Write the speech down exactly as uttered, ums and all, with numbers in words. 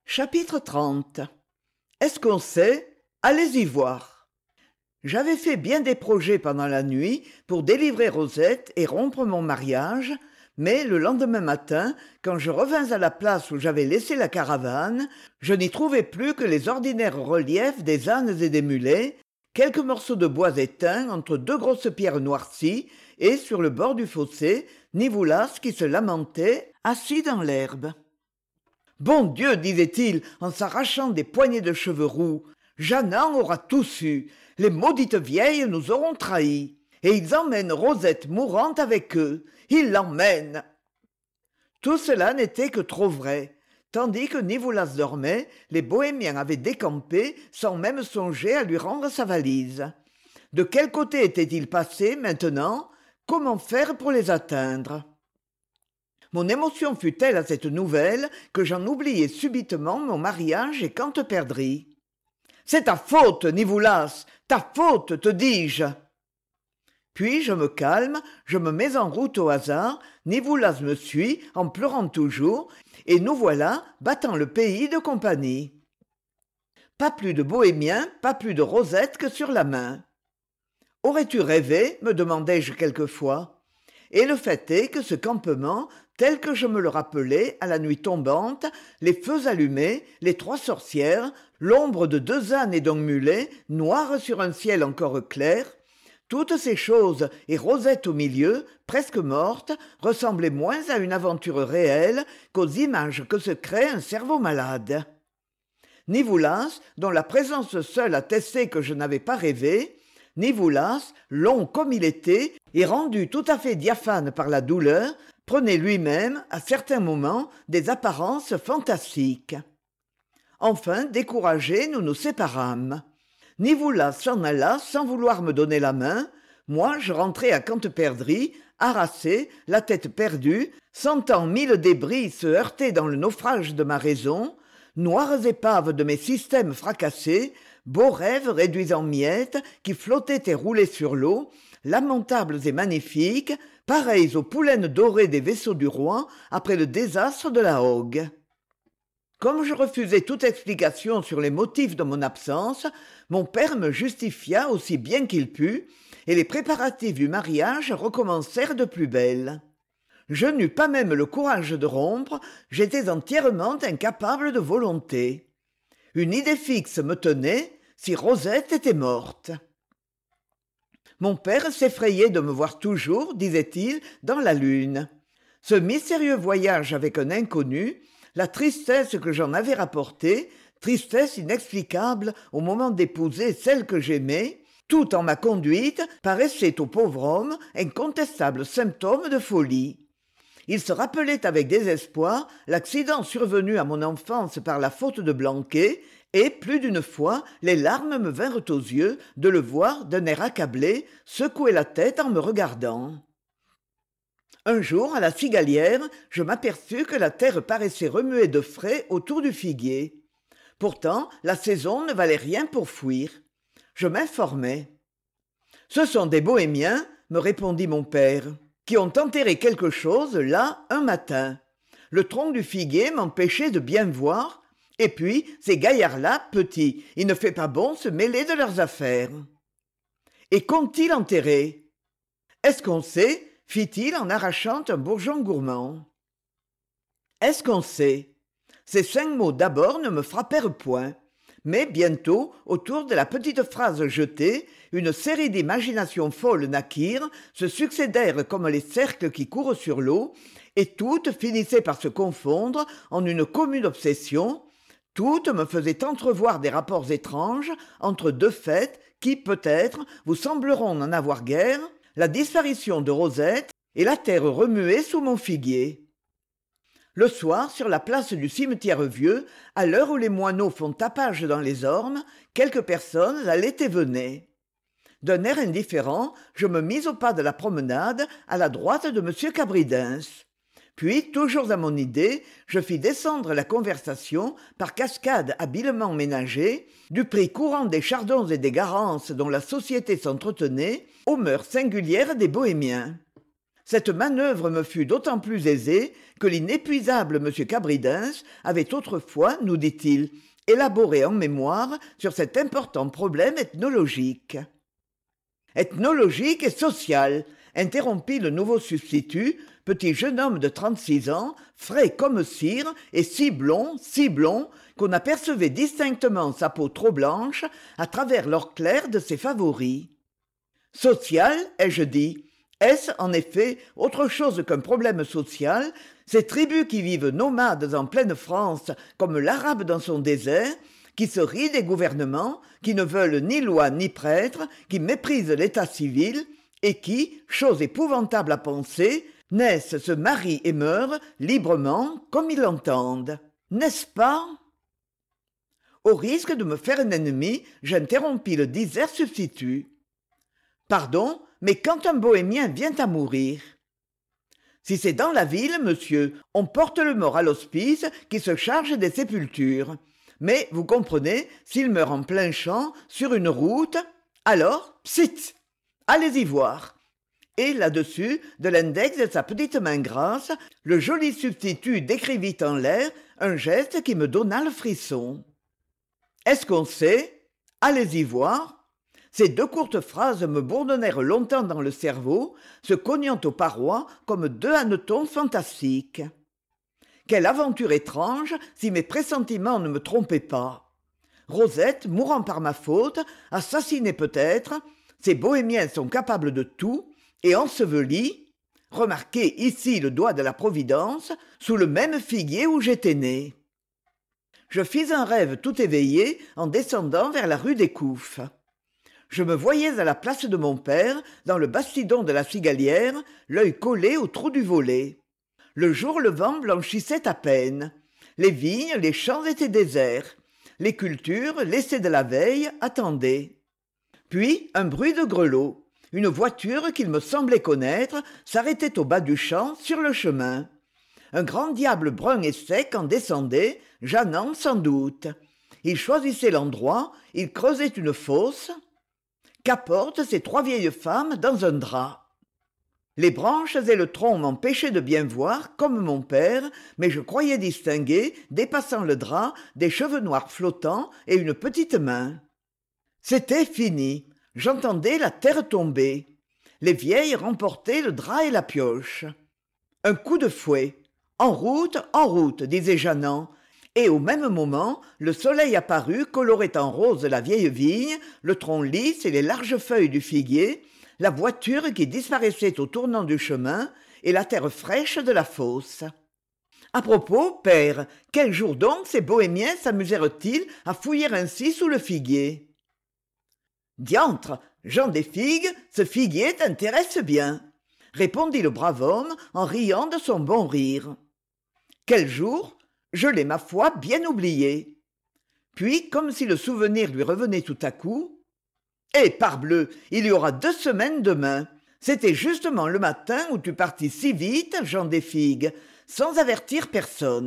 Chapitre trente. Est-ce qu'on sait? Allez-y voir. J'avais fait bien des projets pendant la nuit pour délivrer Rosette et rompre mon mariage, mais le lendemain matin, quand je revins à la place où j'avais laissé la caravane, je n'y trouvai plus que les ordinaires reliefs des ânes et des mulets, quelques morceaux de bois éteints entre deux grosses pierres noircies, et sur le bord du fossé, Nivoulas qui se lamentait, assis dans l'herbe. « Bon Dieu, disait-il en s'arrachant des poignées de cheveux roux, Jeannin aura tout su, les maudites vieilles nous auront trahis, et ils emmènent Rosette mourante avec eux, ils l'emmènent. » Tout cela n'était que trop vrai. Tandis que Nivoulas dormait, les bohémiens avaient décampé sans même songer à lui rendre sa valise. De quel côté étaient-ils passés maintenant? Comment faire pour les atteindre? Mon émotion fut telle à cette nouvelle que j'en oubliai subitement mon mariage et Quante-Perdrix. « C'est ta faute, Nivoulas, ta faute, te dis-je !» Puis je me calme, je me mets en route au hasard, Nivoulas me suit, en pleurant toujours, et nous voilà battant le pays de compagnie. Pas plus de bohémiens, pas plus de Rosette que sur la main. « Aurais-tu rêvé ?» me demandai-je quelquefois. Et le fait est que ce campement, tel que je me le rappelais, à la nuit tombante, les feux allumés, les trois sorcières, l'ombre de deux ânes et d'un mulet, noire sur un ciel encore clair, toutes ces choses et Rosette au milieu, presque morte, ressemblaient moins à une aventure réelle qu'aux images que se crée un cerveau malade. Nivoulas, dont la présence seule attestait que je n'avais pas rêvé, Nivoulas, long comme il était et rendu tout à fait diaphane par la douleur, prenait lui-même, à certains moments, des apparences fantastiques. Enfin, découragés, nous nous séparâmes. Nivoulas s'en alla sans vouloir me donner la main. Moi, je rentrai à Quante-Perdrix, harassé, la tête perdue, sentant mille débris se heurter dans le naufrage de ma raison, noires épaves de mes systèmes fracassés, beaux rêves réduits en miettes qui flottaient et roulaient sur l'eau, lamentables et magnifiques, pareils aux poulaines dorées des vaisseaux du roi après le désastre de la Hogue. Comme je refusais toute explication sur les motifs de mon absence, mon père me justifia aussi bien qu'il put, et les préparatifs du mariage recommencèrent de plus belle. Je n'eus pas même le courage de rompre, j'étais entièrement incapable de volonté. Une idée fixe me tenait, si Rosette était morte. Mon père s'effrayait de me voir toujours, disait-il, dans la lune. Ce mystérieux voyage avec un inconnu, la tristesse que j'en avais rapportée, tristesse inexplicable au moment d'épouser celle que j'aimais, tout en ma conduite paraissait au pauvre homme incontestable symptôme de folie. Il se rappelait avec désespoir l'accident survenu à mon enfance par la faute de Blanquet, et plus d'une fois les larmes me vinrent aux yeux de le voir d'un air accablé secouer la tête en me regardant. Un jour, à la cigalière, je m'aperçus que la terre paraissait remuer de frais autour du figuier. Pourtant, la saison ne valait rien pour fuir. Je m'informai. « Ce sont des bohémiens, » me répondit mon père, « qui ont enterré quelque chose là un matin. Le tronc du figuier m'empêchait de bien voir, et puis ces gaillards-là, petits, il ne fait pas bon se mêler de leurs affaires. »« Et qu'ont-ils enterré ?»« Est-ce qu'on sait ?» fit-il en arrachant un bourgeon gourmand. « Est-ce qu'on sait ?» Ces cinq mots d'abord ne me frappèrent point, mais bientôt, autour de la petite phrase jetée, une série d'imaginations folles naquirent, se succédèrent comme les cercles qui courent sur l'eau, et toutes finissaient par se confondre en une commune obsession. Toutes me faisaient entrevoir des rapports étranges entre deux faits qui, peut-être, vous sembleront n'en avoir guère, la disparition de Rosette et la terre remuée sous mon figuier. Le soir, sur la place du cimetière vieux, à l'heure où les moineaux font tapage dans les ormes, quelques personnes allaient et venaient. D'un air indifférent, je me mis au pas de la promenade, à la droite de M. Cabridens. Puis, toujours à mon idée, je fis descendre la conversation par cascades habilement ménagées, du prix courant des chardons et des garances dont la société s'entretenait, aux mœurs singulières des bohémiens. Cette manœuvre me fut d'autant plus aisée que l'inépuisable M. Cabridens avait autrefois, nous dit-il, élaboré en mémoire sur cet important problème ethnologique. Ethnologique et social, interrompit le nouveau substitut, petit jeune homme de trente-six ans, frais comme cire et si blond, si blond, qu'on apercevait distinctement sa peau trop blanche à travers l'or clair de ses favoris. Social, ai-je dit, est-ce en effet autre chose qu'un problème social, ces tribus qui vivent nomades en pleine France comme l'arabe dans son désert, qui se rient des gouvernements, qui ne veulent ni loi ni prêtre, qui méprisent l'état civil, et qui, chose épouvantable à penser, naissent, se marient et meurent librement comme ils l'entendent. N'est-ce pas? Au risque de me faire un ennemi, j'interrompis le disert substitut. Pardon, mais quand un bohémien vient à mourir? Si c'est dans la ville, monsieur, on porte le mort à l'hospice qui se charge des sépultures. Mais, vous comprenez, s'il meurt en plein champ, sur une route, alors, psit, allez-y voir. Et là-dessus, de l'index de sa petite main grasse, le joli substitut décrivit en l'air un geste qui me donna le frisson. Est-ce qu'on sait? Allez-y voir. Ces deux courtes phrases me bourdonnèrent longtemps dans le cerveau, se cognant aux parois comme deux hannetons fantastiques. Quelle aventure étrange si mes pressentiments ne me trompaient pas. Rosette, mourant par ma faute, assassinée peut-être, ces bohémiens sont capables de tout, et ensevelie, remarquez ici le doigt de la Providence, sous le même figuier où j'étais né. Je fis un rêve tout éveillé en descendant vers la rue des Couffes. Je me voyais à la place de mon père, dans le bastidon de la cigalière, l'œil collé au trou du volet. Le jour levant blanchissait à peine. Les vignes, les champs étaient déserts. Les cultures, laissées de la veille, attendaient. Puis un bruit de grelot. Une voiture qu'il me semblait connaître s'arrêtait au bas du champ, sur le chemin. Un grand diable brun et sec en descendait, Jeannant sans doute. Il choisissait l'endroit, il creusait une fosse. Qu'apportent ces trois vieilles femmes dans un drap? Les branches et le tronc m'empêchaient de bien voir, comme mon père, mais je croyais distinguer, dépassant le drap, des cheveux noirs flottants et une petite main. C'était fini. J'entendais la terre tomber. Les vieilles remportaient le drap et la pioche. Un coup de fouet. En route, en route, disait Jeannant. Et au même moment, le soleil apparut, colorait en rose la vieille vigne, le tronc lisse et les larges feuilles du figuier, la voiture qui disparaissait au tournant du chemin et la terre fraîche de la fosse. À propos, père, quel jour donc ces bohémiens s'amusèrent-ils à fouiller ainsi sous le figuier? Diantre, Jean Desfigues, ce figuier t'intéresse bien, répondit le brave homme en riant de son bon rire. Quel jour? Je l'ai, ma foi, bien oublié. Puis, comme si le souvenir lui revenait tout à coup, « Eh, parbleu, il y aura deux semaines demain. C'était justement le matin où tu partis si vite, Jean Desfigues, sans avertir personne. »